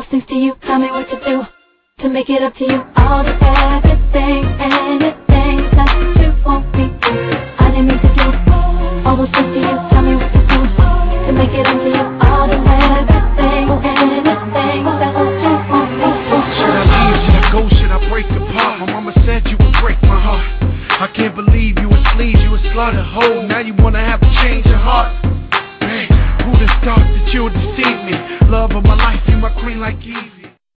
things to you, tell me what to do to make it up to you. All the everything, anything that you want me to. I didn't mean to do all those things to you, tell me what to do to make it up to you. All the everything, anything that you want me to. Should I leave, should I go, should I break apart? My mama said you would break my heart. I can't believe you would sleaze, you would slaughter whole. Now you wanna have